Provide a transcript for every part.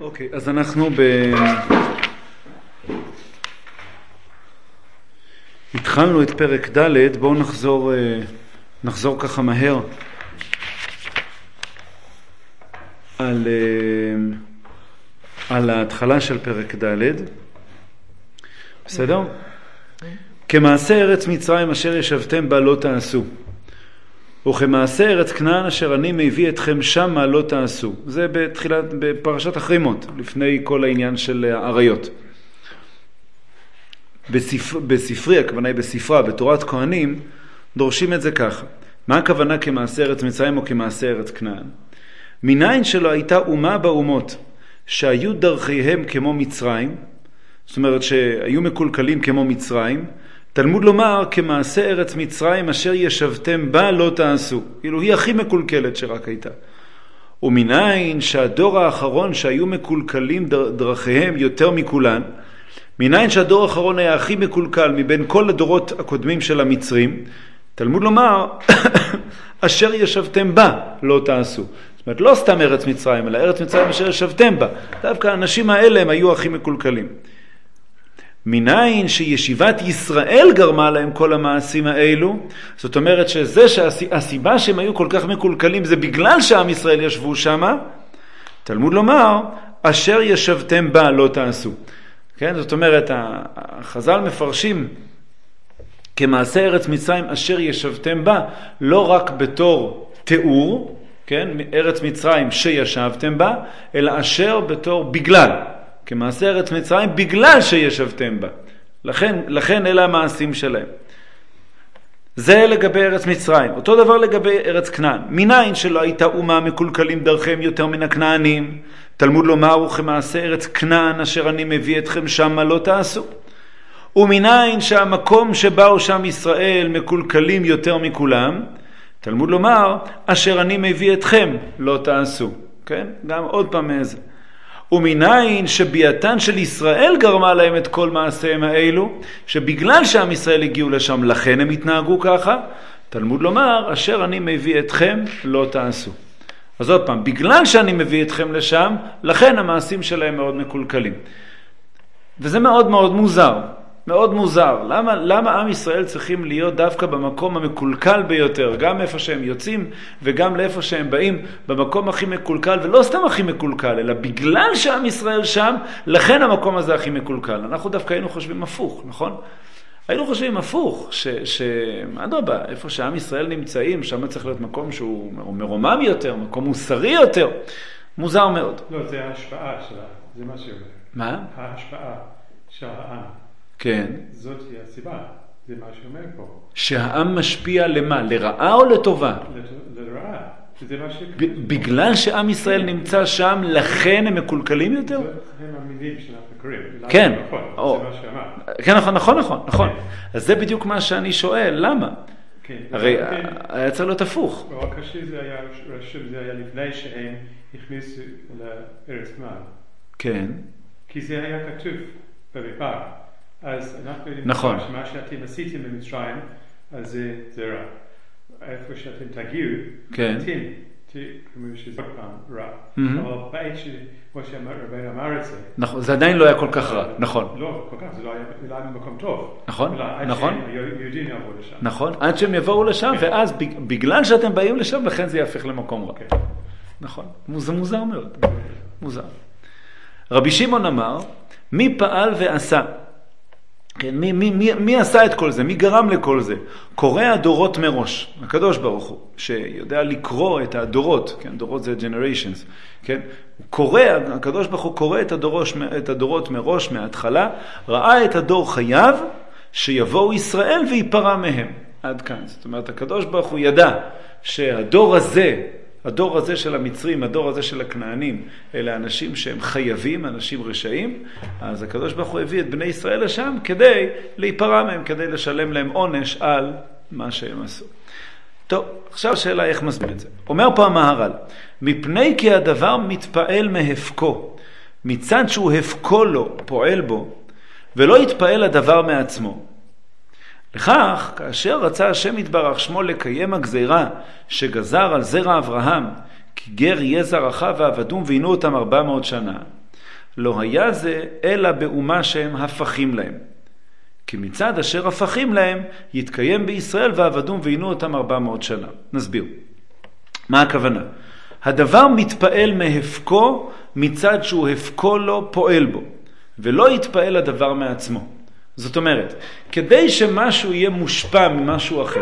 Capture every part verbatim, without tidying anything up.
אוקיי, אז אנחנו ב... התחלנו את פרק ד', בואו נחזור, נחזור ככה מהר על, על ההתחלה של פרק ד'. בסדר? כמעשה ארץ מצרים אשר ישבתם בה לא תעשו, וכמעשה ארץ כנען אשר אני מביא אתכם שמה לא תעשו. זה בתחילת, בפרשת החרימות, לפני כל העניין של העריות. בספר, בספרי, הכוונה היא בספרה, בתורת כהנים, דורשים את זה ככה. מה הכוונה כמעשה ארץ מצרים או כמעשה ארץ כנען? מניין שלא הייתה אומה באומות שהיו דרכיהם כמו מצרים, זאת אומרת שהיו מקולקלים כמו מצרים, תלמוד לומר כמעשה ארץ מצרים אשר ישבתם בה לא תעשו. כאילו היא הכי מקולקלת שרק הייתה. ומניין שהדור האחרון שהיו מקולקלים דרכיהם יותר מכולן, מניין שהדור האחרון היה הכי מקולקל מבין כל הדורות הקודמים של המצרים, תלמוד לומר אשר ישבתם בה לא תעשו. זאת אומרת לא סתם ארץ מצרים, אלא ארץ מצרים אשר ישבתם בה. דווקא האנשים האלה הם היו הכי מקולקלים. מניין שישיבת ישראל גרמה להם כל המעשים האלו, זאת אומרת שזה שהסיבה שהם היו כל כך מקולקלים זה בגלל שעם ישראל ישבו שם, תלמוד לומר אשר ישבתם בה לא תעשו. כן? זאת אומרת החז"ל מפרשים כמעשה ארץ מצרים אשר ישבתם בה לא רק בתור תיאור, כן? ארץ מצרים שישבתם בה, אלא אשר בתור בגלל. כמעשה ארץ מצרים בגלל שישבתם בה. לכן, לכן אלה המעשים שלהם. זה לגבי ארץ מצרים. אותו דבר לגבי ארץ כנען. מניין שלא הייתה אומה מקולקלים דרכם יותר מן הכנענים, תלמוד לומר וכמעשה ארץ כנען אשר אני מביא אתכם שמה לא תעשו. ומניין שהמקום שבאו שם ישראל מקולקלים יותר מכולם, תלמוד לומר אשר אני מביא אתכם לא תעשו. כן? גם עוד פעם איזה. ומניין שביעתן של ישראל גרמה להם את כל מעשיהם האלו, שבגלל שעם ישראל הגיעו לשם לכן הם התנהגו ככה, תלמוד לומר אשר אני מביא אתכם לא תעשו. אז עוד פעם, בגלל שאני מביא אתכם לשם, לכן המעשים שלהם מאוד מקולקלים. וזה מאוד מאוד מוזר, מאוד מוזר. למה, למה עם ישראל צריכים להיות דווקא במקום המקולקל ביותר, גם איפה שהם יוצאים וגם לאיפה שהם באים, במקום הכי מקולקל, ולא סתם הכי מקולקל, אלא בגלל שעם ישראל שם, לכן המקום הזה הכי מקולקל. אנחנו דווקא היינו חושבים הפוך, נכון? היינו חושבים הפוך, שאדרבה, איפה שעם ישראל נמצאים, שם צריך להיות מקום שהוא מרומם יותר, מקום מוסרי יותר. מוזר מאוד. לא, זה ההשפעה שלה, זה מה שאומר. מה? ההשפעה של העם. כן. זאת היא הסיבה, זה מה שאומר פה. שהעם משפיע למה? לרעה או לטובה? לרעה. זה מה שכתוב. בגלל שעם ישראל נמצא שם, לכן הם מקולקלים יותר? הם המילים שאנחנו קוראים. כן. נכון, זה מה שאמר. כן, נכון, נכון, נכון, נכון. אז זה בדיוק מה שאני שואל, למה? כן. הרי היה צריך להיות הפוך. רק שזה היה רשום, זה היה לפני שהם הכניסו לארץ כנען. כן. כי זה היה כתוב במדבר. אז אנחנו יודעים נכון. שמה שאתם עשיתם במצרים, אז זה, זה רע. איפה שאתם תגיעו, כן. אתם, כמו שזה פעם רע. Mm-hmm. אבל בעת שכמו שהרבי אמר את זה. נכון, זה עדיין לא היה כל כך רע, נכון. לא, כל כך, זה לא היה, לא היה במקום טוב. נכון, עד נכון. שיהודים יבואו לשם. נכון, עד שהם יבואו לשם, כן. ואז בגלל שאתם באים לשם, לכן זה יהפך למקום רע. כן. נכון, זה מוזר מאוד. מוזר. רבי שמעון אמר, מי פעל ועשה? כן, מי, מי, מי, מי עשה את כל זה? מי גרם לכל זה? קורא הדורות מראש, הקדוש ברוך הוא, שיודע לקרוא את הדורות, כן, דורות זה generations, כן? הוא קורא, הקדוש ברוך הוא קורא את הדורות, את הדורות מראש, מההתחלה, ראה את הדור חייו, שיבואו ישראל ויפרע מהם. עד כאן. זאת אומרת, הקדוש ברוך הוא ידע שהדור הזה, הדור הזה של המצרים, הדור הזה של הכנענים, אלה אנשים שהם חייבים, אנשים רשעים, אז הקדוש ברוך הוא הביא את בני ישראל לשם כדי להיפרע מהם, כדי לשלם להם עונש על מה שהם עשו. טוב, עכשיו השאלה איך מסביר את זה. אומר פה המהר"ל, מפני כי הדבר מתפעל מהפקו, מצד שהוא הפקו לו, פועל בו, ולא יתפעל הדבר מעצמו. לכך, כאשר רצה השם יתברך שמו לקיים הגזירה שגזר על זרע אברהם, כי גר יהיה זרעך ועבדום ועינו אותם ארבע מאות שנה, לא היה זה אלא באומה שהם הפכים להם. כי מצד אשר הפכים להם יתקיים בישראל ועבדום ועינו אותם ארבע מאות שנה. נסביר. מה הכוונה? הדבר מתפעל מהפקו מצד שהוא הפקו לו פועל בו, ולא יתפעל הדבר מעצמו. זאת אומרת, כדי שמשהו יהיה מושפע ממשהו אחר,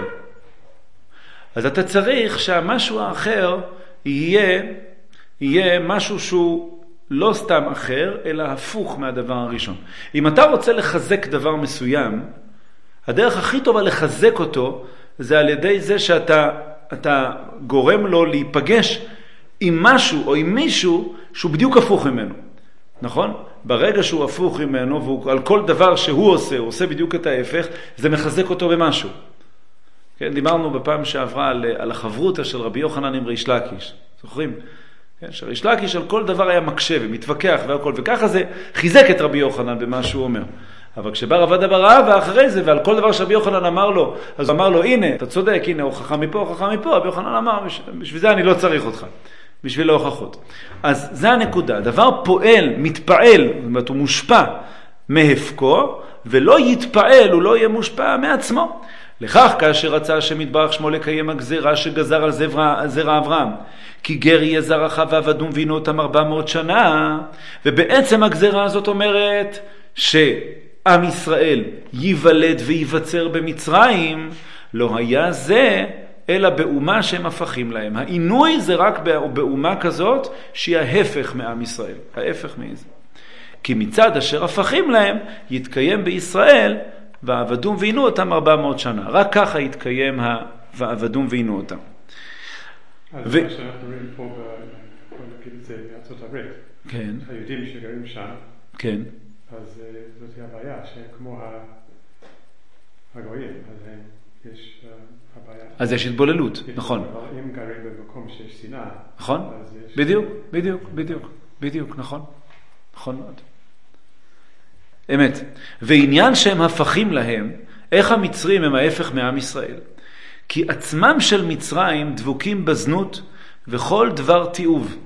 אז אתה צריך שהמשהו האחר יהיה, יהיה משהו שהוא לא סתם אחר, אלא הפוך מהדבר הראשון. אם אתה רוצה לחזק דבר מסוים, הדרך הכי טובה לחזק אותו, זה על ידי זה שאתה אתה גורם לו להיפגש עם משהו או עם מישהו שהוא בדיוק הפוך ממנו. נכון? ברגע שהוא הפוך ממנו, והוא על כל דבר שהוא עושה, הוא עושה בדיוק את ההפך, זה מחזק אותו במשהו. כן, דיברנו בפעם שעברה על, על החברותה של רבי יוחנן עם ריש לקיש. זוכרים? כן, שריש לקיש על כל דבר היה מקשה ומתווכח והכל, וככה זה חיזק את רבי יוחנן במה שהוא אומר. אבל כשבא רב עדה בר אבא ואחרי זה, ועל כל דבר שרבי יוחנן אמר לו, אז הוא אמר לו, הנה, אתה צודק, הנה, הוכחה מפה, הוכחה מפה, רבי יוחנן אמר, בשביל זה אני לא צריך אותך, בשביל להוכחות. אז זה הנקודה, דבר פועל, מתפעל, זאת אומרת, הוא מושפע מהפקו, ולא יתפעל, הוא לא יהיה מושפע מעצמו. לכך כאשר רצה השם יתברך שמו לקיים הגזרה שגזר על זרע, זרע אברהם, כי גר יהיה זרעך ועבדום ועינו אותם ארבע מאות שנה, ובעצם הגזרה הזאת אומרת שעם ישראל ייוולד וייווצר במצרים, לא היה זה אלא באומה שהם הפכים להם. העינוי זה רק באומה כזאת שהיא ההפך מעם ישראל, ההפך מזה. כי מצד אשר הפכים להם יתקיים בישראל ועבדום ועינו אותם ארבע מאות שנה. רק ככה יתקיים ועבדום ועינו אותם. אז מה שאנחנו רואים פה, בוא נגיד את זה בארצות הברית, כן. היהודים שגרים שם, כן. אז זאת היא הבעיה, שכמו הגויים, אז יש הבעיה. אז יש התבוללות, נכון. אבל אם גרים במקום שיש שנאה, נכון? בדיוק, בדיוק, בדיוק, בדיוק, נכון. נכון מאוד. אמת. ועניין שהם הפכים להם, איך המצרים הם ההפך מעם ישראל? כי עצמם של מצרים דבוקים בזנות וכל דבר תיעוב.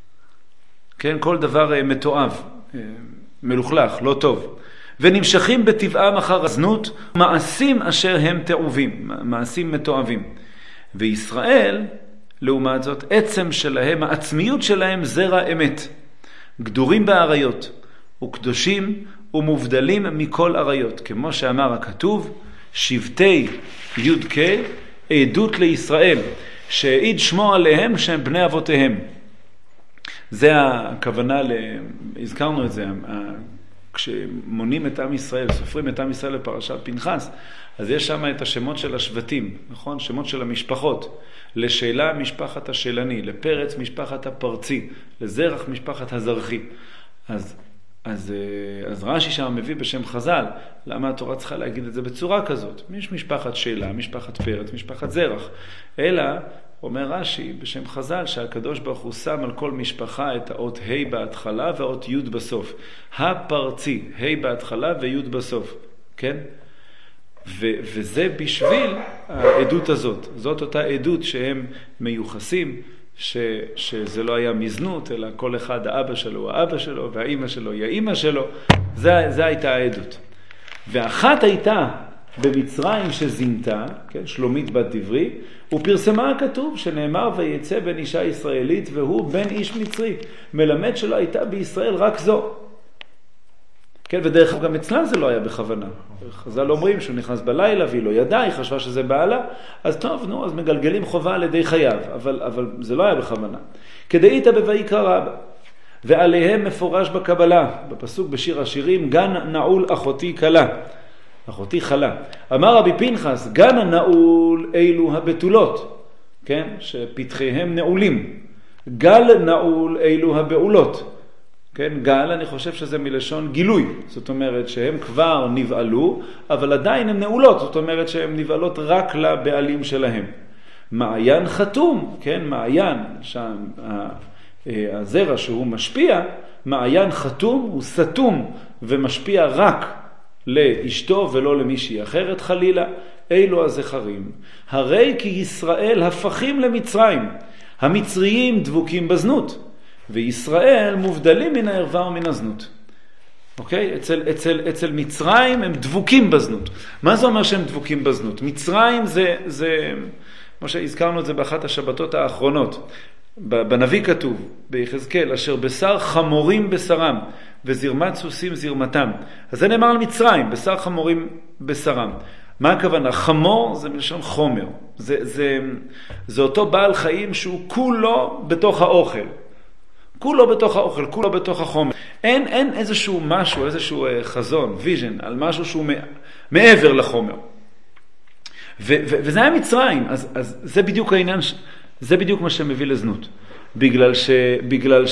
כן, כל דבר מתועב, מלוכלך, לא טוב. ונמשכים בטבעם אחר הזנות, מעשים אשר הם תיעובים, מעשים מתועבים. וישראל, לעומת זאת, עצם שלהם, העצמיות שלהם זרע אמת. גדורים בעריות, וקדושים ומובדלים מכל עריות. כמו שאמר הכתוב, שבטי י"ק עדות לישראל, שהעיד שמו עליהם שהם בני אבותיהם. זה הכוונה, הזכרנו את זה, כשמונים את עם ישראל, סופרים את עם ישראל לפרשת פנחס, אז יש שם את השמות של השבטים, נכון? שמות של המשפחות. לשאלה משפחת השלני, לפרץ משפחת הפרצי, לזרח משפחת הזרחי. אז אז, אז רש"י שם מביא בשם חז"ל, למה התורה צריכה להגיד את זה בצורה כזאת? יש משפחת שאלה, משפחת פרץ, משפחת זרח. אלא, אומר רש"י בשם חז"ל, שהקדוש ברוך הוא שם על כל משפחה את האות ה' בהתחלה והאות י' בסוף. הפרצי, ה' בהתחלה וי' בסוף. כן? ו, וזה בשביל העדות הזאת. זאת אותה עדות שהם מיוחסים, ש, שזה לא היה מזנות, אלא כל אחד האבא שלו הוא האבא שלו, והאמא שלו היא האמא שלו. זה, זה הייתה העדות. ואחת הייתה במצרים שזינתה, כן, שלומית בת דברי, ופרסמה הכתוב שנאמר ויצא בן אישה ישראלית והוא בן איש מצרי. מלמד שלא הייתה בישראל רק זו. כן, ודרך כלל גם אצלה זה לא היה בכוונה. חז"ל אומרים שהוא נכנס בלילה והיא לא ידעה, היא חשבה שזה בעלה, אז טוב, נו, אז מגלגלים חובה על ידי חייו, אבל, אבל זה לא היה בכוונה. כדאית בויקרא רבא, ועליהם מפורש בקבלה, בפסוק בשיר השירים, גן נעול אחותי כלה, אחותי חלה. אמר רבי פנחס, גן הנעול אלו הבתולות, כן, שפתחיהם נעולים. גל נעול אלו הבעולות. כן, גל, אני חושב שזה מלשון גילוי. זאת אומרת שהם כבר נבעלו, אבל עדיין הם נעולות. זאת אומרת שהם נבעלות רק לבעלים שלהם. מעיין חתום, כן, מעיין, שם, הזרע שהוא משפיע, מעיין חתום הוא סתום ומשפיע רק לאשתו ולא למישהי אחרת חלילה. אלו הזכרים. הרי כי ישראל הפכים למצרים. המצריים דבוקים בזנות. וישראל מובדלים מן הערווה ומן הזנות. אוקיי? אצל, אצל, אצל מצרים הם דבוקים בזנות. מה זה אומר שהם דבוקים בזנות? מצרים זה, זה, כמו שהזכרנו את זה באחת השבתות האחרונות, בנביא כתוב, ביחזקאל, אשר בשר חמורים בשרם, וזרמת סוסים זרמתם. אז זה נאמר על מצרים, בשר חמורים בשרם. מה הכוונה? חמור זה מלשון חומר. זה, זה, זה אותו בעל חיים שהוא כולו בתוך האוכל. כולו בתוך האוכל, כולו בתוך החומר. אין, אין איזשהו משהו, איזשהו חזון, ויז'ן, על משהו שהוא מעבר לחומר. ו, ו, וזה היה מצרים, אז, אז זה בדיוק העניין, זה בדיוק מה שמביא לזנות. בגלל ש, בגלל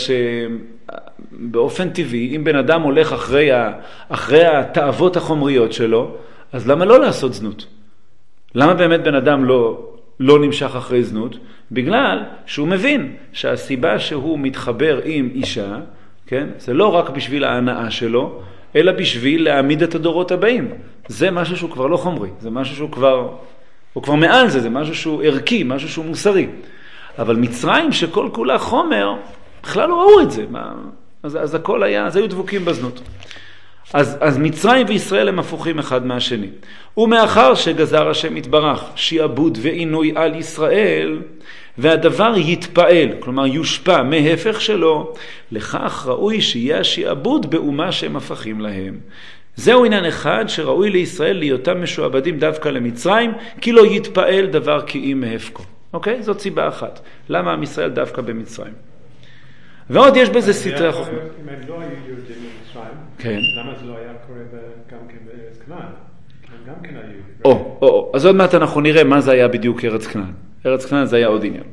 שבאופן טבעי, אם בן אדם הולך אחרי, ה, אחרי התאוות החומריות שלו, אז למה לא לעשות זנות? למה באמת בן אדם לא, לא נמשך אחרי זנות? בגלל שהוא מבין שהסיבה שהוא מתחבר עם אישה, כן? זה לא רק בשביל ההנאה שלו, אלא בשביל להעמיד את הדורות הבאים. זה משהו שהוא כבר לא חומרי, זה משהו שהוא כבר, הוא כבר מעל זה, זה משהו שהוא ערכי, משהו שהוא מוסרי. אבל מצרים שכל כולה חומר, בכלל לא ראו את זה. מה? אז, אז הכל היה, אז היו דבוקים בזנות. אז, אז מצרים וישראל הם הפוכים אחד מהשני. ומאחר שגזר השם יתברך שיעבוד ועינוי על ישראל, והדבר יתפעל, כלומר יושפע מהפך שלו, לכך ראוי שיהיה השיעבוד באומה שהם הפכים להם. זהו עניין אחד שראוי לישראל להיותם משועבדים דווקא למצרים, כי לא יתפעל דבר כי אם מהפקו. אוקיי? זאת סיבה אחת. למה עם ישראל דווקא במצרים? ועוד יש בזה סתרי החוכמה. אם הם לא היו יהודים במצרים, כן. למה זה לא היה קורה גם כן בארץ כנען? הם גם כן היו. או, או, או. אז עוד מעט אנחנו נראה מה זה היה בדיוק ארץ כנען. ארץ כנען זה היה עוד עניין.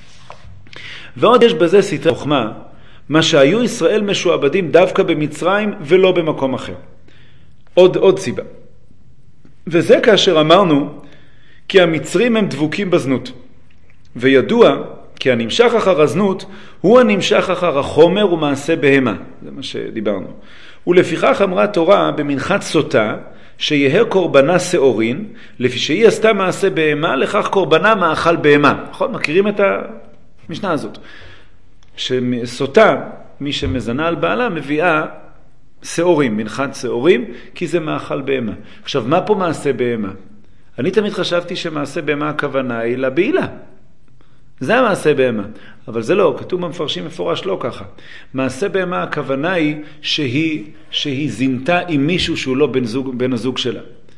ועוד יש בזה סתרי החוכמה, מה שהיו ישראל משועבדים דווקא במצרים ולא במקום אחר. עוד, עוד סיבה. וזה כאשר אמרנו כי המצרים הם דבוקים בזנות. וידוע כי הנמשך אחר הזנות הוא הנמשך אחר החומר ומעשה בהמה. זה מה שדיברנו. ולפיכך אמרה תורה במנחת סוטה שיהיה קורבנה שעורין, לפי שהיא עשתה מעשה בהמה, לכך קורבנה מאכל בהמה. נכון? מכירים את המשנה הזאת. שסוטה, מי שמזנה על בעלה, מביאה שעורים, מנחת שעורים, כי זה מאכל בהמה. עכשיו, מה פה מעשה בהמה? אני תמיד חשבתי שמעשה בהמה הכוונה היא לבעילה. זה המעשה בהמה. אבל זה לא, כתוב במפרשים מפורש לא ככה. מעשה בהמה הכוונה היא שהיא, שהיא זינתה עם מישהו שהוא לא בן, זוג, בן הזוג שלה.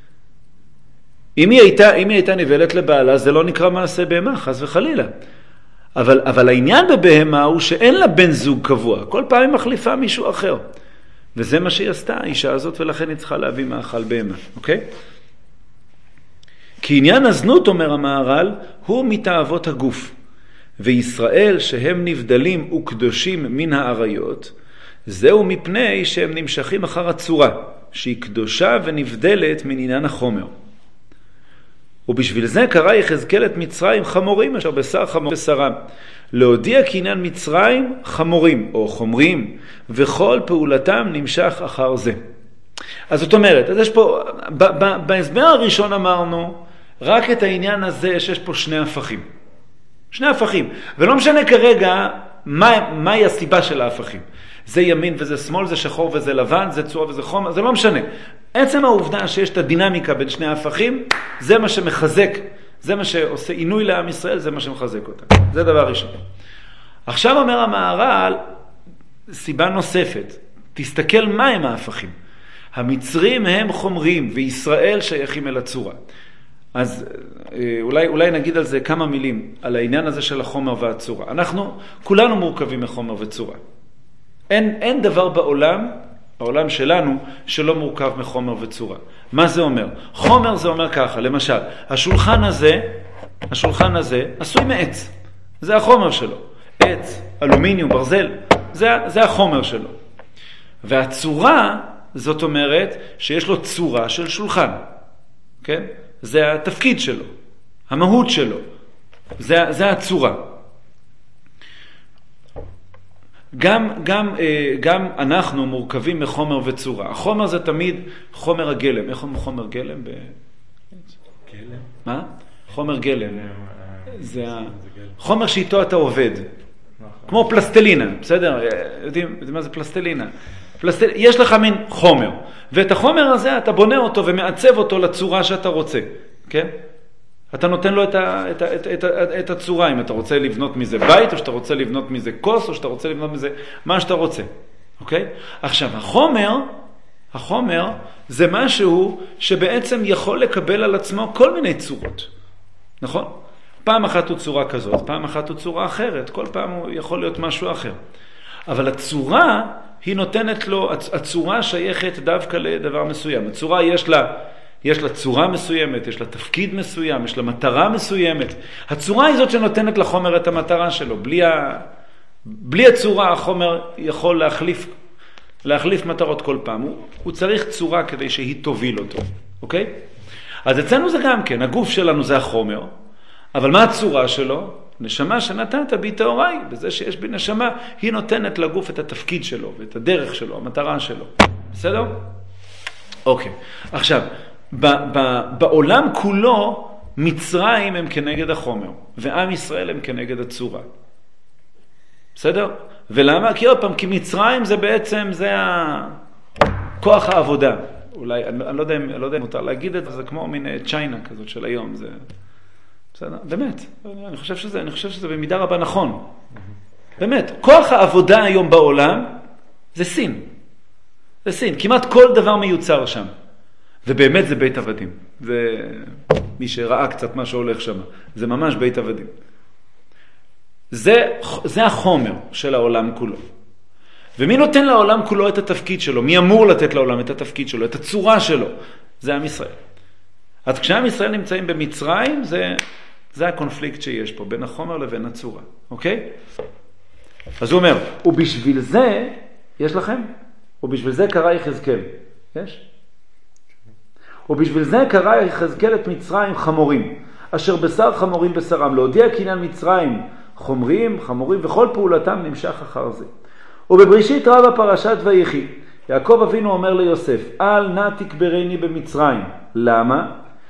אם היא הייתה, אם היא הייתה נבלת לבעלה, זה לא נקרא מעשה בהמה, חס וחלילה. אבל, אבל העניין בבהמה הוא שאין לה בן זוג קבוע. כל פעם היא מחליפה מישהו אחר. וזה מה שהיא עשתה, האישה הזאת, ולכן היא צריכה להביא מאכל בהמה. אוקיי? כי עניין הזנות, אומר המהר"ל, הוא מתאוות הגוף. וישראל שהם נבדלים וקדושים מן העריות, זהו מפני שהם נמשכים אחר הצורה, שהיא קדושה ונבדלת מן עניין החומר. ובשביל זה קרא יחזקאל את מצרים חמורים, אשר בשר חמור בשרם. להודיע כי עניין מצרים חמורים או חומרים, וכל פעולתם נמשך אחר זה. אז זאת אומרת, אז יש פה, בהסבר הראשון אמרנו, רק את העניין הזה שיש פה שני הפכים. שני הפכים. ולא משנה כרגע מה, מהי הסיבה של ההפכים. זה ימין וזה שמאל, זה שחור וזה לבן, זה צורה וזה חומר, זה לא משנה. עצם העובדה שיש את הדינמיקה בין שני ההפכים, זה מה שמחזק, זה מה שעושה עינוי לעם ישראל, זה מה שמחזק אותה. זה דבר ראשון. עכשיו אומר המהר"ל, סיבה נוספת, תסתכל מה הם ההפכים. המצרים הם חומרים וישראל שייכים אל הצורה. אז אולי, אולי נגיד על זה כמה מילים, על העניין הזה של החומר והצורה. אנחנו כולנו מורכבים מחומר וצורה. אין, אין דבר בעולם, בעולם שלנו, שלא מורכב מחומר וצורה. מה זה אומר? חומר זה אומר ככה, למשל, השולחן הזה, השולחן הזה עשוי מעץ. זה החומר שלו. עץ, אלומיניום, ברזל, זה, זה החומר שלו. והצורה, זאת אומרת, שיש לו צורה של שולחן. כן? זה התפקיד שלו, המהות שלו. זה, זה הצורה. גם, גם, גם אנחנו מורכבים מחומר וצורה. החומר זה תמיד חומר הגלם. איך אומר חומר גלם? ב... גלם? מה? חומר גלם. זה החומר שאיתו אתה עובד. כמו פלסטלינה, בסדר? יודעים, יודעים מה זה פלסטלינה? פלסטל... יש לך מין חומר, ואת החומר הזה אתה בונה אותו ומעצב אותו לצורה שאתה רוצה, כן? אתה נותן לו את, ה, את, ה, את, את, את הצורה, אם אתה רוצה לבנות מזה בית, או שאתה רוצה לבנות מזה כוס, או שאתה רוצה לבנות מזה מה שאתה רוצה, אוקיי? עכשיו, החומר, החומר זה משהו שבעצם יכול לקבל על עצמו כל מיני צורות, נכון? פעם אחת הוא צורה כזאת, פעם אחת הוא צורה אחרת, כל פעם הוא יכול להיות משהו אחר. אבל הצורה היא נותנת לו, הצורה שייכת דווקא לדבר מסוים. הצורה יש לה, יש לה צורה מסוימת, יש לה תפקיד מסוים, יש לה מטרה מסוימת. הצורה היא זאת שנותנת לחומר את המטרה שלו. בלי, ה, בלי הצורה החומר יכול להחליף, להחליף מטרות כל פעם. הוא, הוא צריך צורה כדי שהיא תוביל אותו, אוקיי? אז אצלנו זה גם כן, הגוף שלנו זה החומר, אבל מה הצורה שלו? נשמה שנתת בי תאוריי, בזה שיש בי נשמה, היא נותנת לגוף את התפקיד שלו, ואת הדרך שלו, המטרה שלו. בסדר? אוקיי. עכשיו, ב- ב- בעולם כולו, מצרים הם כנגד החומר, ועם ישראל הם כנגד הצורה. בסדר? ולמה? כי עוד פעם, כי מצרים זה בעצם, זה ה... כוח העבודה. אולי, אני, אני לא יודע, אני לא יודע אם מותר להגיד את זה, זה כמו מין צ'יינה כזאת של היום, זה... בסדר? באמת, אני חושב שזה, אני חושב שזה במידה רבה נכון. באמת, כוח העבודה היום בעולם זה סין. זה סין, כמעט כל דבר מיוצר שם. ובאמת זה בית עבדים. זה מי שראה קצת מה שהולך שם. זה ממש בית עבדים. זה, זה החומר של העולם כולו. ומי נותן לעולם כולו את התפקיד שלו? מי אמור לתת לעולם את התפקיד שלו, את הצורה שלו? זה עם ישראל. אז כשעם ישראל נמצאים במצרים, זה, זה הקונפליקט שיש פה, בין החומר לבין הצורה, אוקיי? אז הוא אומר, ובשביל זה, יש לכם? ובשביל זה קרא יחזקאל, יש? ובשביל זה קרא יחזקאל את מצרים חמורים, אשר בשר חמורים בשרם, להודיע כי עניין מצרים חומרים, חמורים, וכל פעולתם נמשך אחר זה. ובבראשית רבה פרשת ויחי, יעקב אבינו אומר ליוסף, אל נא תקברני במצרים. למה?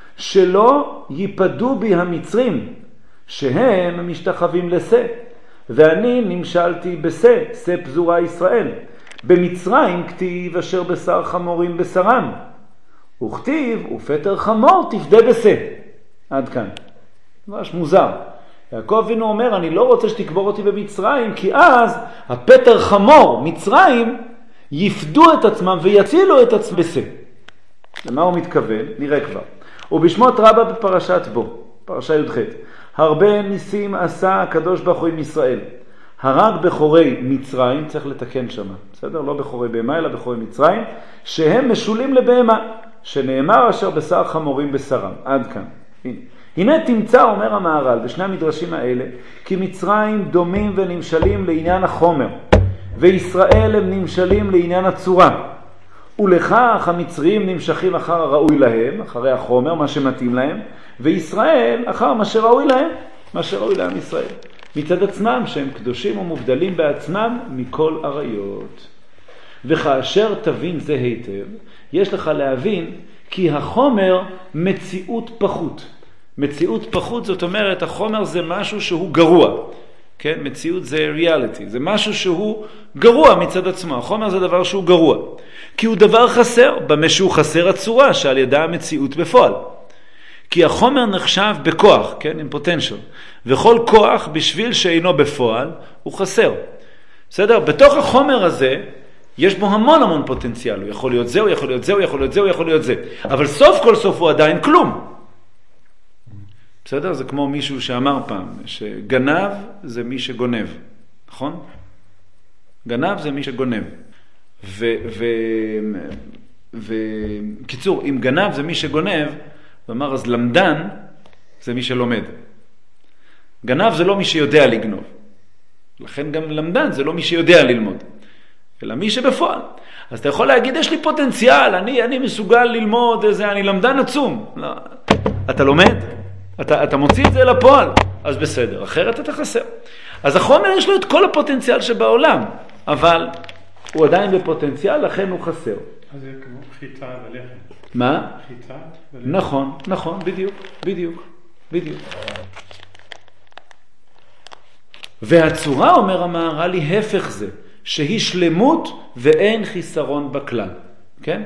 שלא ייפדו בי המצרים, שהם משתחווים לשה, ואני נמשלתי בשה, שה פזורה ישראל. במצרים כתיב אשר בשר חמורים בשרם, וכתיב ופטר חמור תפדה בשה. עד כאן. ממש מוזר. יעקב אבינו אומר, אני לא רוצה שתקבור אותי במצרים, כי אז הפטר חמור, מצרים, יפדו את עצמם ויצילו את עצמם בשה. למה הוא מתכוון? נראה כבר. ובשמות רבה בפרשת בו, פרשה י"ח, הרבה ניסים עשה הקדוש ברוך הוא עם ישראל. הרג בחורי מצרים, צריך לתקן שם, בסדר? לא בחורי בהמה, אלא בחורי מצרים, שהם משולים לבהמה, שנאמר אשר בשר חמורים בשרם. עד כאן. הנה. הנה תמצא, אומר המהר"ל, בשני המדרשים האלה, כי מצרים דומים ונמשלים לעניין החומר, וישראל הם נמשלים לעניין הצורה. ולכך המצרים נמשכים אחר הראוי להם, אחרי החומר, מה שמתאים להם, וישראל אחר מה שראוי להם, מה שראוי להם ישראל. מצד עצמם שהם קדושים ומובדלים בעצמם מכל עריות. וכאשר תבין זה היטב, יש לך להבין כי החומר מציאות פחות. מציאות פחות זאת אומרת, החומר זה משהו שהוא גרוע. כן? מציאות זה ריאליטי, זה משהו שהוא גרוע מצד עצמו. החומר זה דבר שהוא גרוע. כי הוא דבר חסר, במה שהוא חסר הצורה, שעל ידה המציאות בפועל. כי החומר נחשב בכוח, כן? עם פוטנציאל. וכל כוח בשביל שאינו בפועל הוא חסר. בסדר? בתוך החומר הזה יש בו המון המון פוטנציאל. הוא יכול להיות זה, הוא יכול להיות זה, הוא יכול להיות זה, הוא יכול להיות זה. אבל סוף כל סוף הוא עדיין כלום. בסדר? זה כמו מישהו שאמר פעם, שגנב זה מי שגונב. נכון? גנב זה מי שגונב. ו... ו... ו... קיצור, אם גנב זה מי שגונב, הוא אמר, אז למדן זה מי שלומד. גנב זה לא מי שיודע לגנוב. לכן גם למדן זה לא מי שיודע ללמוד. אלא מי שבפועל. אז אתה יכול להגיד, יש לי פוטנציאל, אני, אני מסוגל ללמוד איזה, אני למדן עצום. לא. אתה לומד? אתה, אתה מוציא את זה לפועל. אז בסדר, אחרת אתה חסר. אז החומר יש לו את כל הפוטנציאל שבעולם, אבל הוא עדיין בפוטנציאל, לכן הוא חסר. אז זה כמו חיטה ולחם. מה? חיטה ולחם. נכון, נכון, בדיוק, בדיוק, בדיוק. והצורה, אומר המהר"ל, היא הפך זה, שהיא שלמות ואין חיסרון בכלל. כן?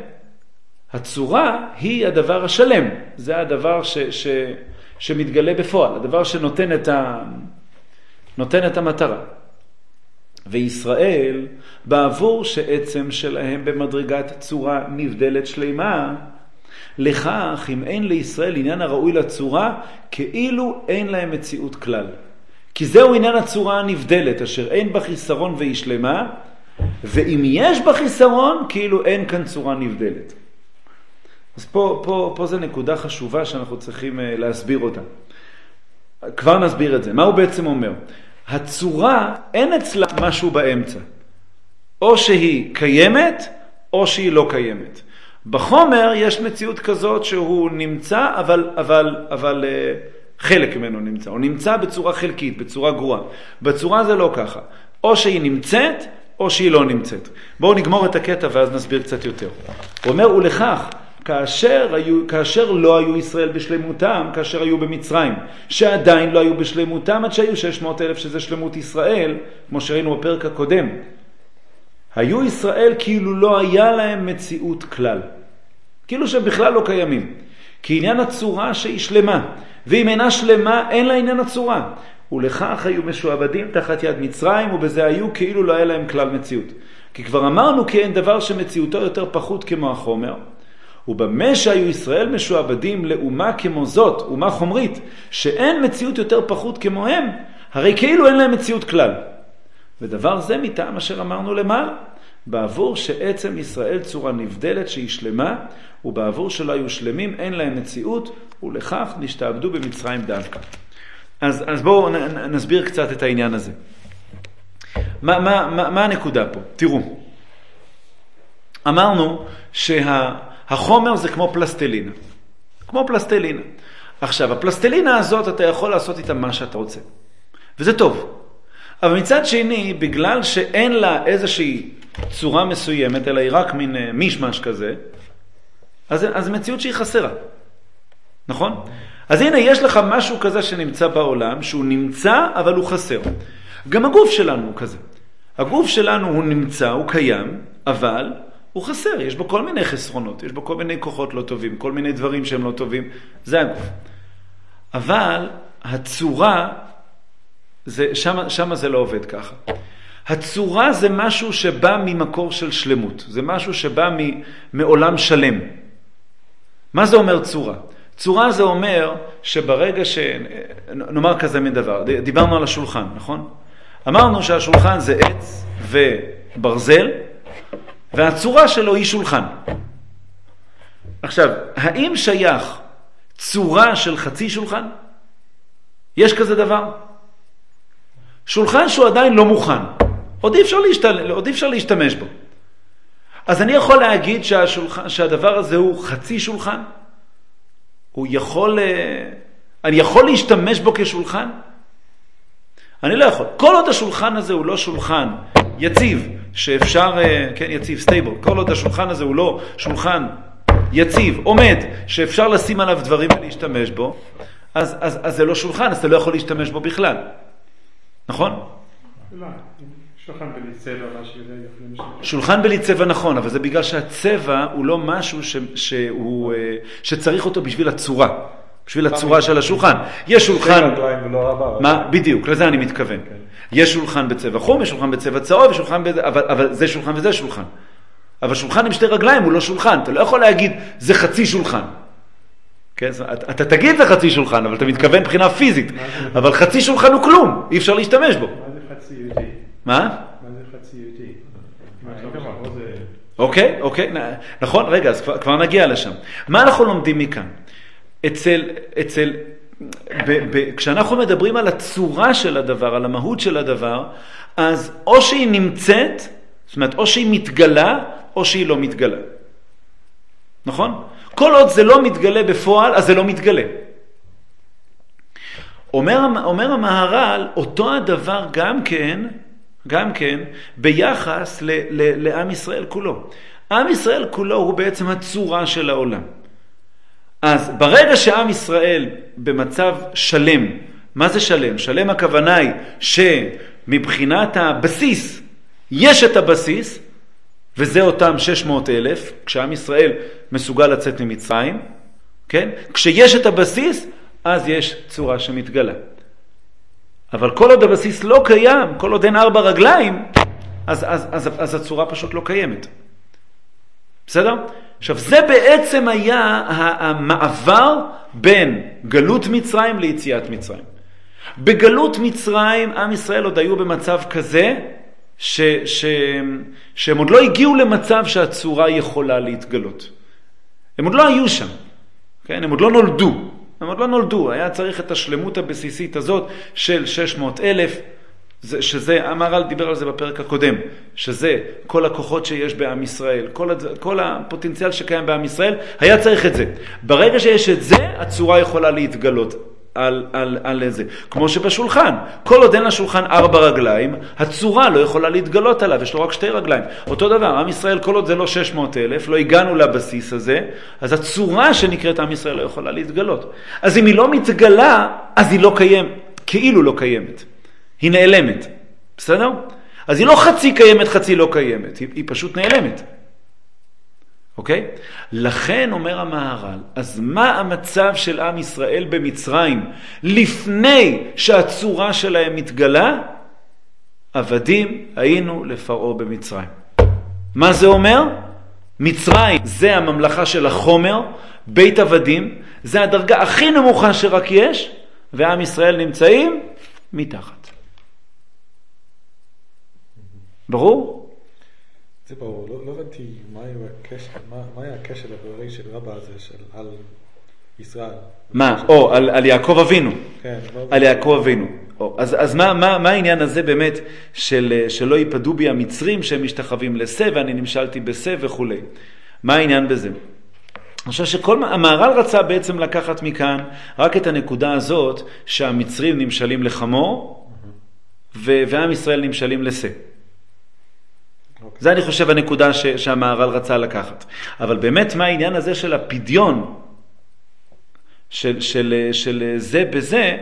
הצורה היא הדבר השלם, זה הדבר ש, ש, שמתגלה בפועל, הדבר שנותן את, ה, נותן את המטרה. וישראל, בעבור שעצם שלהם במדרגת צורה נבדלת שלמה, לכך אם אין לישראל עניין הראוי לצורה, כאילו אין להם מציאות כלל. כי זהו עניין הצורה הנבדלת, אשר אין בה חיסרון והיא שלמה, ואם יש בה חיסרון, כאילו אין כאן צורה נבדלת. אז פה, פה, פה זה נקודה חשובה שאנחנו צריכים uh, להסביר אותה. כבר נסביר את זה. מה הוא בעצם אומר? הצורה, אין אצלה משהו באמצע. או שהיא קיימת, או שהיא לא קיימת. בחומר יש מציאות כזאת שהוא נמצא, אבל, אבל, אבל uh, חלק ממנו נמצא. הוא נמצא בצורה חלקית, בצורה גרועה. בצורה זה לא ככה. או שהיא נמצאת, או שהיא לא נמצאת. בואו נגמור את הקטע ואז נסביר קצת יותר. הוא אומר, ולכך, כאשר, היו, כאשר לא היו ישראל בשלמותם, כאשר היו במצרים, שעדיין לא היו בשלמותם, עד שהיו שש מאות אלף שזה שלמות ישראל, כמו שראינו בפרק הקודם, היו ישראל כאילו לא היה להם מציאות כלל. כאילו שהם בכלל לא קיימים. כי עניין הצורה שהיא שלמה, ואם אינה שלמה, אין לה עניין הצורה. ולכך היו משועבדים תחת יד מצרים, ובזה היו כאילו לא היה להם כלל מציאות. כי כבר אמרנו כי אין דבר שמציאותו יותר פחות כמו החומר, ובמה שהיו ישראל משועבדים לאומה כמו זאת, אומה חומרית, שאין מציאות יותר פחות כמוהם, הרי כאילו אין להם מציאות כלל. ודבר זה מטעם אשר אמרנו למעלה, בעבור שעצם ישראל צורה נבדלת שהיא שלמה, ובעבור שלא היו שלמים אין להם מציאות, ולכך נשתעבדו במצרים דווקא. אז, אז בואו נסביר קצת את העניין הזה. מה, מה, מה, מה הנקודה פה? תראו. אמרנו שהחומר זה כמו פלסטלינה. כמו פלסטלינה. עכשיו, הפלסטלינה הזאת אתה יכול לעשות איתה מה שאתה רוצה. וזה טוב. אבל מצד שני, בגלל שאין לה איזושהי צורה מסוימת, אלא היא רק מין מישמש כזה, אז, אז מציאות שהיא חסרה. נכון? אז הנה, יש לך משהו כזה שנמצא בעולם, שהוא נמצא, אבל הוא חסר. גם הגוף שלנו הוא כזה. הגוף שלנו הוא נמצא, הוא קיים, אבל הוא חסר. יש בו כל מיני חסרונות, יש בו כל מיני כוחות לא טובים, כל מיני דברים שהם לא טובים. זה הגוף. אבל הצורה, זה, שמה, שמה זה לא עובד ככה. הצורה זה משהו שבא ממקור של שלמות. זה משהו שבא מ, מעולם שלם. מה זה אומר צורה? צורה זה אומר שברגע ש... נאמר כזה מן דבר, דיברנו על השולחן, נכון? אמרנו שהשולחן זה עץ וברזל, והצורה שלו היא שולחן. עכשיו, האם שייך צורה של חצי שולחן? יש כזה דבר? שולחן שהוא עדיין לא מוכן, עוד אי אפשר, להשתל... עוד אי אפשר להשתמש בו. אז אני יכול להגיד שהשולחן... שהדבר הזה הוא חצי שולחן? הוא יכול, אני יכול להשתמש בו כשולחן? אני לא יכול. כל עוד השולחן הזה הוא לא שולחן יציב, שאפשר, כן, יציב, סטייבל. כל עוד השולחן הזה הוא לא שולחן יציב, עומד, שאפשר לשים עליו דברים ולהשתמש בו, אז, אז, אז זה לא שולחן, אז אתה לא יכול להשתמש בו בכלל. נכון? לא, שולחן בלי צבע, מה שזה יכולים לשמש. שולחן בלי צבע נכון, אבל זה בגלל שהצבע הוא לא משהו ש, שהוא, שצריך אותו בשביל הצורה. בשביל הצורה של השולחן. יש שולחן... מה? בדיוק, לזה אני מתכוון. יש שולחן בצבע חום, יש שולחן בצבע צהוב, שולחן בצבע... אבל, אבל זה שולחן וזה שולחן. אבל שולחן עם שתי רגליים הוא לא שולחן. אתה לא יכול להגיד, זה חצי שולחן. כן? אתה תגיד זה חצי שולחן, אבל אתה מתכוון מבחינה פיזית. אבל חצי שולחן הוא כלום. אי אפשר להשתמש בו. מה זה חצי יהודי? מה? מה זה חצי יהודי? אוקיי, אוקיי. נכון, רגע, אז כבר, כבר נגיע לשם. מה אנחנו לומדים מכאן? אצל, אצל, ב, ב, כשאנחנו מדברים על הצורה של הדבר, על המהות של הדבר, אז או שהיא נמצאת, זאת אומרת, או שהיא מתגלה, או שהיא לא מתגלה. נכון? כל עוד זה לא מתגלה בפועל, אז זה לא מתגלה. אומר, אומר המהר"ל, אותו הדבר גם כן, גם כן, ביחס ל, ל, לעם ישראל כולו. עם ישראל כולו הוא בעצם הצורה של העולם. אז ברגע שעם ישראל במצב שלם מה זה שלם? שלם הכוונה היא שמבחינת הבסיס, יש את הבסיס, וזה אותם שש מאות אלף, כשעם ישראל מסוגל לצאת ממצרים, כן? כשיש את הבסיס, אז יש צורה שמתגלה. אבל כל עוד הבסיס לא קיים, כל עוד אין ארבע רגליים, אז, אז, אז, אז הצורה פשוט לא קיימת. בסדר? עכשיו, זה בעצם היה המעבר בין גלות מצרים ליציאת מצרים. בגלות מצרים, עם ישראל עוד היו במצב כזה, ש, ש, שהם עוד לא הגיעו למצב שהצורה יכולה להתגלות. הם עוד לא היו שם. כן? הם עוד לא נולדו. הם עוד לא נולדו. היה צריך את השלמות הבסיסית הזאת של שש מאות אלף, שזה, המהר"ל דיבר על זה בפרק הקודם, שזה כל הכוחות שיש בעם ישראל, כל, כל הפוטנציאל שקיים בעם ישראל, היה צריך את זה. ברגע שיש את זה, הצורה יכולה להתגלות על, על, על זה. כמו שבשולחן, כל עוד אין לשולחן ארבע רגליים, הצורה לא יכולה להתגלות עליו, יש לו רק שתי רגליים. אותו דבר, עם ישראל, כל עוד זה לא שש מאות אלף, לא הגענו לבסיס הזה, אז הצורה שנקראת עם ישראל לא יכולה להתגלות. אז אם היא לא מתגלה, אז היא לא קיימת, כאילו לא קיימת. היא נעלמת, בסדר? אז היא לא חצי קיימת, חצי לא קיימת, היא, היא פשוט נעלמת. אוקיי? לכן אומר המהר"ל, אז מה המצב של עם ישראל במצרים לפני שהצורה שלהם מתגלה? עבדים היינו לפרעה במצרים. מה זה אומר? מצרים זה הממלכה של החומר, בית עבדים, זה הדרגה הכי נמוכה שרק יש, ועם ישראל נמצאים מתחת. ברור? זה ברור, לא, לא הבנתי מה היה הקשר, מה, מה היה הקשר לדברי של רבא הזה, של על ישראל. מה? או, על, על יעקב אבינו. כן. על יעקב אבינו. או, אז, אז מה, מה, מה העניין הזה באמת של, שלא ייפדו בי המצרים שהם משתחווים לשה ואני נמשלתי בשה וכו'. מה העניין בזה? אני חושב שכל, המהר"ל רצה בעצם לקחת מכאן רק את הנקודה הזאת שהמצרים נמשלים לחמור ו, ועם ישראל נמשלים לשה. זה אני חושב הנקודה ש, שהמהר"ל רצה לקחת. אבל באמת מה העניין הזה של הפדיון של, של, של זה בזה?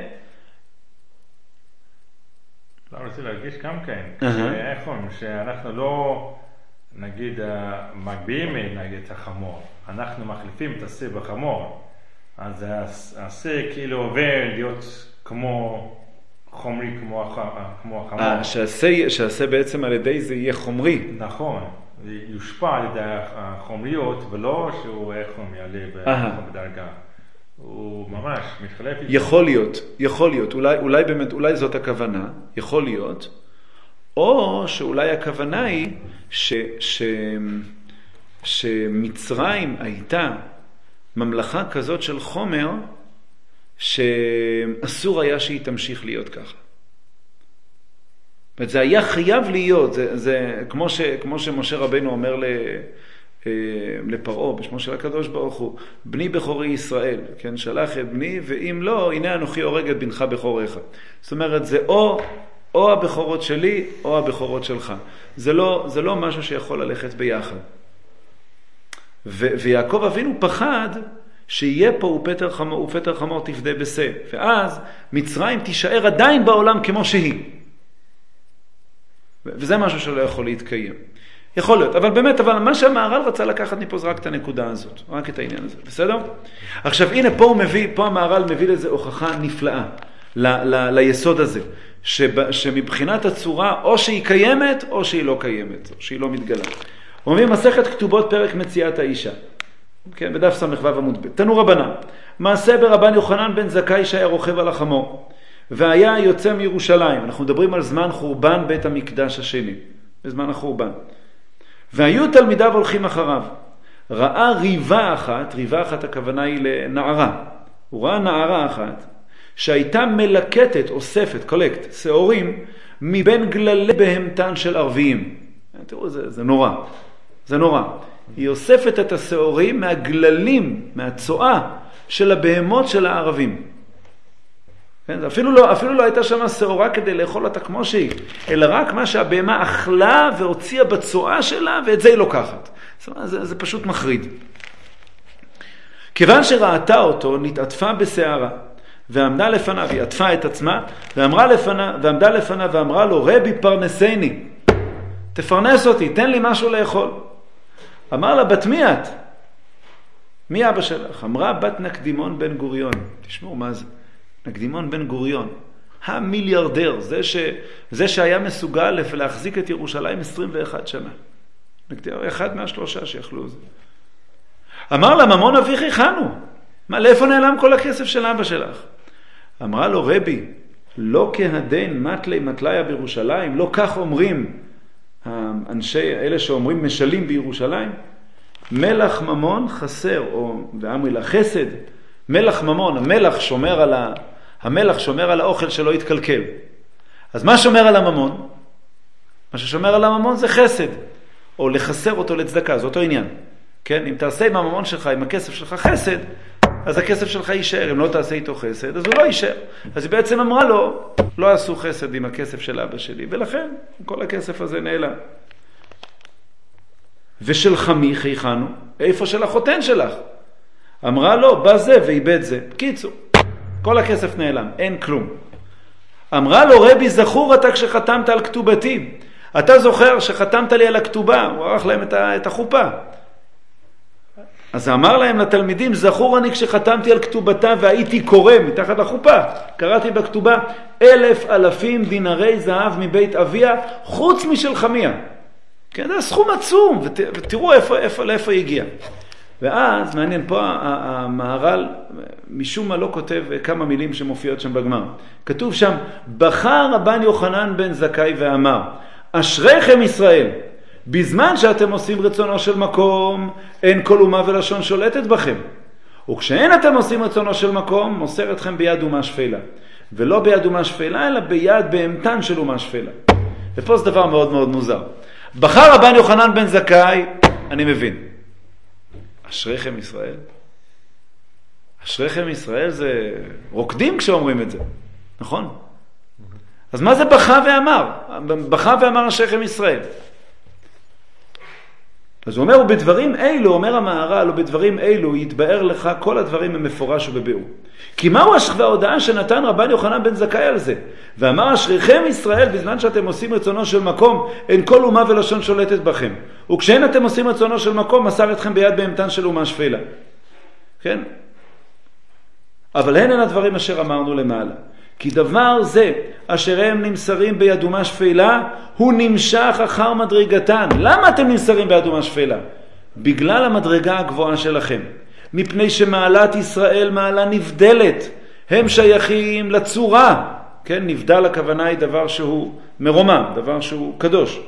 לא רוצה להרגיש גם כן. איך אומרים שאנחנו לא נגיד מגביעים נגיד את החמור. אנחנו מחליפים את השה בחמור. אז השה כאילו עובר להיות כמו חומרי כמו, כמו החמור. אה, שהשה, שהשה בעצם על ידי זה יהיה חומרי. נכון, יושפע על ידי החומריות, ולא שהוא איך הוא יעלה בדרגה. הוא ממש מתחלף. יכול להיות, יכול להיות, אולי, אולי באמת, אולי זאת הכוונה, יכול להיות, או שאולי הכוונה היא ש, ש, שמצרים הייתה ממלכה כזאת של חומר, שאסור היה שהיא תמשיך להיות ככה. זה היה חייב להיות, זה, זה כמו, ש, כמו שמשה רבנו אומר ל, לפרעה, בשמו של הקדוש ברוך הוא, בני בכורי ישראל, כן, שלח את בני, ואם לא, הנה אנוכי הורג את בנך בכוריך. זאת אומרת, זה או, או הבכורות שלי, או הבכורות שלך. זה לא, זה לא משהו שיכול ללכת ביחד. ו, ויעקב אבינו פחד, שיהיה פה ופטר חמור, ופטר חמור תפדה בשה. ואז מצרים תישאר עדיין בעולם כמו שהיא. וזה משהו שלא יכול להתקיים. יכול להיות, אבל באמת, אבל מה שהמהר"ל רצה לקחת מפה זה רק את הנקודה הזאת, רק את העניין הזה, בסדר? עכשיו, הנה פה הוא מביא, פה המהר"ל מביא לזה הוכחה נפלאה, ל, ל, ליסוד הזה, שב, שמבחינת הצורה, או שהיא קיימת, או שהיא לא קיימת, או שהיא לא מתגלה. הוא מביא מסכת כתובות פרק מציאת האישה. כן, בדף סמ"ו עמוד ב'. תנו רבנן, מעשה ברבן יוחנן בן זכאי שהיה רוכב על החמור, והיה יוצא מירושלים. אנחנו מדברים על זמן חורבן בית המקדש השני, בזמן החורבן. והיו תלמידיו הולכים אחריו. ראה ריבה אחת, ריבה אחת הכוונה היא לנערה. הוא ראה נערה אחת, שהייתה מלקטת, אוספת, קולקט, שעורים, מבין גללי בהמתן של ערביים. תראו, זה, זה נורא. זה נורא. היא אוספת את השעורים מהגללים, מהצואה של הבהמות של הערבים. כן? אפילו לא, אפילו לא הייתה שם שעורה כדי לאכול אותה כמו שהיא, אלא רק מה שהבהמה אכלה והוציאה בצואה שלה, ואת זה היא לוקחת. זאת אומרת, זה, זה פשוט מחריד. כיוון שראתה אותו, נתעטפה בשערה, ועמדה לפניו, היא עטפה את עצמה, ואמרה לפניו, ועמדה לפניו ואמרה לו, רבי פרנסני, תפרנס אותי, תן לי משהו לאכול. אמר לה, בת מי את? מי אבא שלך? אמרה, בת נקדימון בן גוריון. תשמעו מה זה? נקדימון בן גוריון. המיליארדר, זה, ש... זה שהיה מסוגל להחזיק את ירושלים עשרים ואחת שנה. אחד מהשלושה שיכלו זה. אמר לה, ממון אביך הכנו. מה, לאיפה נעלם כל הכסף של אבא שלך? אמרה לו, רבי, לא כהדין מטלי מטליה בירושלים, לא כך אומרים האנשי, אלה שאומרים משלים בירושלים, מלח ממון חסר, או באמרי לה חסד, מלח ממון, המלח שומר על, ה... המלח שומר על האוכל שלא יתקלקל. אז מה שומר על הממון? מה ששומר על הממון זה חסד, או לחסר אותו לצדקה, זה אותו עניין. כן? אם תעשה עם הממון שלך, עם הכסף שלך חסד, אז הכסף שלך יישאר. אם לא תעשה איתו חסד, אז הוא לא יישאר. אז היא בעצם אמרה לו, לא עשו חסד עם הכסף של אבא שלי, ולכן כל הכסף הזה נעלם. ושל חמי חייכנו, איפה של החותן שלך? אמרה לו, בא זה ואיבד זה. קיצור, כל הכסף נעלם, אין כלום. אמרה לו, רבי, זכור אתה כשחתמת על כתובתי. אתה זוכר שחתמת לי על הכתובה, הוא ערך להם את החופה. אז אמר להם לתלמידים, זכור אני כשחתמתי על כתובתה והייתי קורא מתחת לחופה. קראתי בכתובה, אלף אלפים דינרי זהב מבית אביה, חוץ משל חמיה. כן, זה סכום עצום, ות, ותראו איפה, איפה, לאיפה הגיע. ואז, מעניין, פה המהר"ל משום מה לא כותב כמה מילים שמופיעות שם בגמר. כתוב שם, בחר רבן יוחנן בן זכאי ואמר, אשריכם ישראל, בזמן שאתם עושים רצונו של מקום, אין כל אומה ולשון שולטת בכם. וכשאין אתם עושים רצונו של מקום, מוסר אתכם ביד אומה שפלה. ולא ביד אומה שפלה, אלא ביד בהמתן של אומה שפלה. ופה זה דבר מאוד מאוד מוזר. בחר רבן יוחנן בן זכאי, אני מבין. אשריכם ישראל? אשריכם ישראל זה רוקדים כשאומרים את זה, נכון? אז מה זה בכה ואמר? בכה ואמר אשריכם ישראל. אז הוא אומר, ובדברים אילו, אומר המהר"ל, ובדברים אילו יתבאר לך כל הדברים המפורש ובביאור. כי מהו השכבה ההודעה שנתן רבן יוחנן בן זכאי על זה? ואמר, אשריכם ישראל, בזמן שאתם עושים רצונו של מקום, אין כל אומה ולשון שולטת בכם. וכשאין אתם עושים רצונו של מקום, מסר אתכם ביד בהמתן של אומה שפלה. כן? אבל הן הן הדברים אשר אמרנו למעלה. כי דבר זה, אשר הם נמסרים ביד אומה שפלה, הוא נמשך אחר מדרגתן. למה אתם נמסרים ביד אומה שפלה? בגלל המדרגה הגבוהה שלכם. מפני שמעלת ישראל מעלה נבדלת. הם שייכים לצורה. כן, נבדל הכוונה היא דבר שהוא מרומם, דבר שהוא קדוש.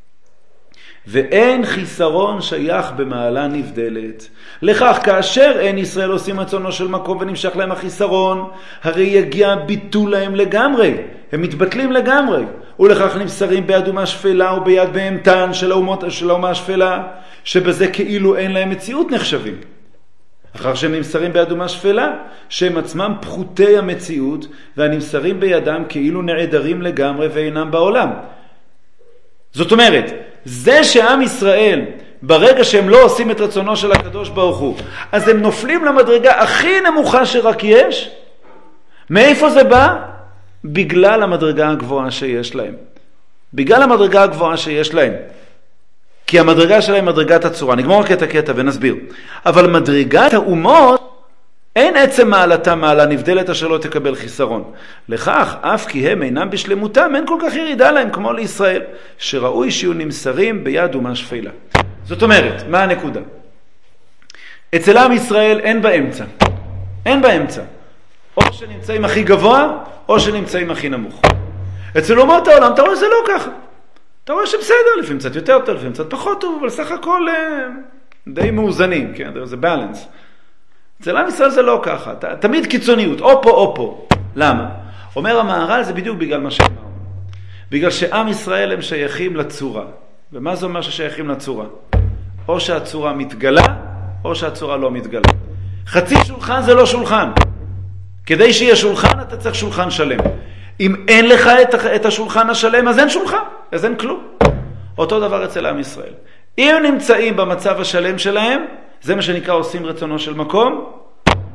ואין חיסרון שייך במעלה נבדלת. לכך כאשר אין ישראל עושים רצונו של מקום ונמשך להם החיסרון, הרי יגיע ביטול להם לגמרי. הם מתבטלים לגמרי. ולכך נמסרים ביד אומה שפלה וביד בהמתן של האומות של האומה השפלה, שבזה כאילו אין להם מציאות נחשבים. אחר שהם נמסרים ביד אומה שפלה, שהם עצמם פחותי המציאות, והנמסרים בידם כאילו נעדרים לגמרי ואינם בעולם. זאת אומרת, זה שעם ישראל, ברגע שהם לא עושים את רצונו של הקדוש ברוך הוא, אז הם נופלים למדרגה הכי נמוכה שרק יש. מאיפה זה בא? בגלל המדרגה הגבוהה שיש להם. בגלל המדרגה הגבוהה שיש להם. כי המדרגה שלהם מדרגת הצורה. נגמור רק את הקטע ונסביר. אבל מדרגת האומות, אין עצם מעלתה מעלה נבדלת אשר לא תקבל חיסרון. לכך, אף כי הם אינם בשלמותם, אין כל כך ירידה להם כמו לישראל, שראוי שיהיו נמסרים ביד אומה שפלה. זאת אומרת, מה הנקודה? אצל עם ישראל אין באמצע. אין באמצע. או שנמצאים הכי גבוה, או שנמצאים הכי נמוך. אצל אומות העולם, אתה רואה זה לא ככה. אתה רואה שבסדר, לפעמים קצת יותר טוב, לפעמים קצת פחות טוב, אבל סך הכל די מאוזנים, כן? זה balance. אצל עם ישראל זה לא ככה, תמיד קיצוניות, או פה או פה. למה? אומר המהר"ל, זה בדיוק בגלל מה שאמרנו. בגלל שעם ישראל הם שייכים לצורה. ומה זה אומר ששייכים לצורה? או שהצורה מתגלה, או שהצורה לא מתגלה. חצי שולחן זה לא שולחן. כדי שיהיה שולחן, אתה צריך שולחן שלם. אם אין לך את השולחן השלם, אז אין שולחן, אז אין כלום. אותו דבר אצל עם ישראל. אם נמצאים במצב השלם שלהם, זה מה שנקרא עושים רצונו של מקום,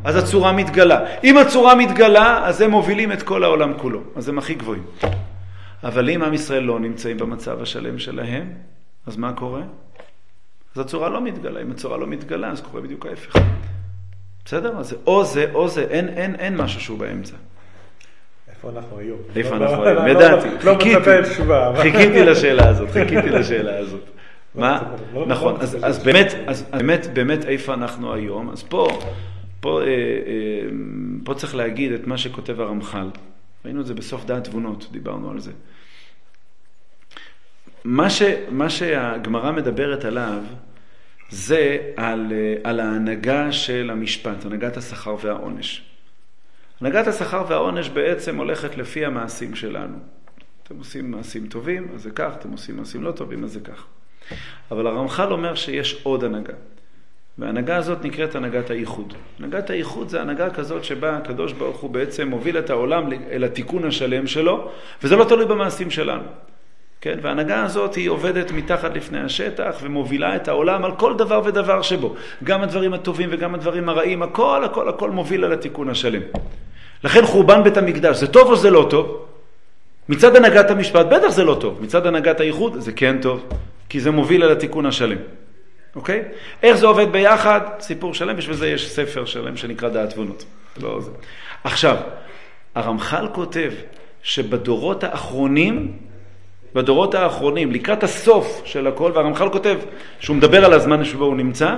אז הצורה מתגלה. אם הצורה מתגלה, אז הם מובילים את כל העולם כולו. אז הם הכי גבוהים. אבל אם עם ישראל לא נמצאים במצב השלם שלהם, אז מה קורה? אז הצורה לא מתגלה. אם הצורה לא מתגלה, אז קורה בדיוק ההפך. בסדר? אז זה או זה או זה. אין, אין, אין משהו שהוא באמצע. איפה אנחנו היום? איפה אנחנו היום? ידעתי. חיכיתי לשאלה הזאת. חיכיתי לשאלה הזאת. מה? נכון. אז באמת, אז באמת, באמת איפה אנחנו היום? אז פה, פה, פה צריך להגיד את מה שכותב הרמח"ל. ראינו את זה בסוף דעת תבונות, דיברנו על זה. מה ש, מה שהגמרא מדברת עליו, זה על, על ההנהגה של המשפט, הנהגת השכר והעונש. הנהגת השכר והעונש בעצם הולכת לפי המעשים שלנו. אתם עושים מעשים טובים, אז זה כך, אתם עושים מעשים לא טובים, אז זה כך. אבל הרמח"ל אומר שיש עוד הנהגה. וההנהגה הזאת נקראת הנהגת הייחוד. הנהגת הייחוד זה הנהגה כזאת שבה הקדוש ברוך הוא בעצם מוביל את העולם אל התיקון השלם שלו, וזה לא תלוי במעשים שלנו. כן? וההנהגה הזאת היא עובדת מתחת לפני השטח ומובילה את העולם על כל דבר ודבר שבו. גם הדברים הטובים וגם הדברים הרעים, הכל, הכל, הכל מוביל על התיקון השלם. לכן חורבן בית המקדש, זה טוב או זה לא טוב? מצד הנהגת המשפט, בטח זה לא טוב. מצד הנהגת הייחוד, זה כן טוב, כי זה מוביל על התיקון השלם. אוקיי? איך זה עובד ביחד? סיפור שלם, בשביל זה יש ספר שלם שנקרא דעת תבונות. לא זה. עכשיו, הרמח"ל כותב שבדורות האחרונים, בדורות האחרונים, לקראת הסוף של הכל, והרמח"ל כותב שהוא מדבר על הזמן שבו הוא נמצא,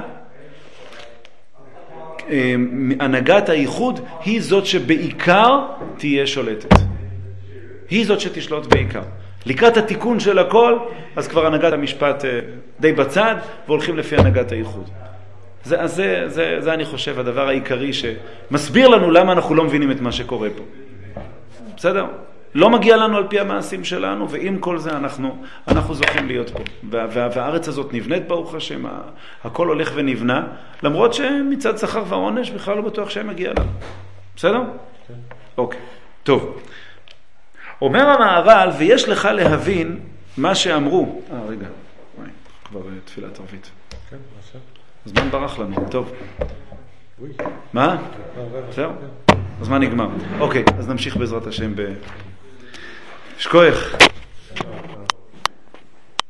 הנהגת הייחוד היא זאת שבעיקר תהיה שולטת. היא זאת שתשלוט בעיקר. לקראת התיקון של הכל, אז כבר הנהגת המשפט די בצד, והולכים לפי הנהגת הייחוד. זה, זה, זה, זה אני חושב הדבר העיקרי שמסביר לנו למה אנחנו לא מבינים את מה שקורה פה. בסדר? לא מגיע לנו על פי המעשים שלנו, ועם כל זה אנחנו, אנחנו זוכים להיות פה. וה, וה, והארץ הזאת נבנית ברוך השם, הכל הולך ונבנה, למרות שמצד שכר ועונש בכלל לא בטוח שהם מגיע לנו. בסדר? כן. אוקיי, טוב. אומר המהר"ל, ויש לך להבין מה שאמרו. אה, רגע, וואי, כבר תפילת ערבית. כן, עכשיו. הזמן ברח לנו, טוב. אוי. מה? זהו? הזמן נגמר. אוקיי, אז נמשיך בעזרת השם ב... שכוח.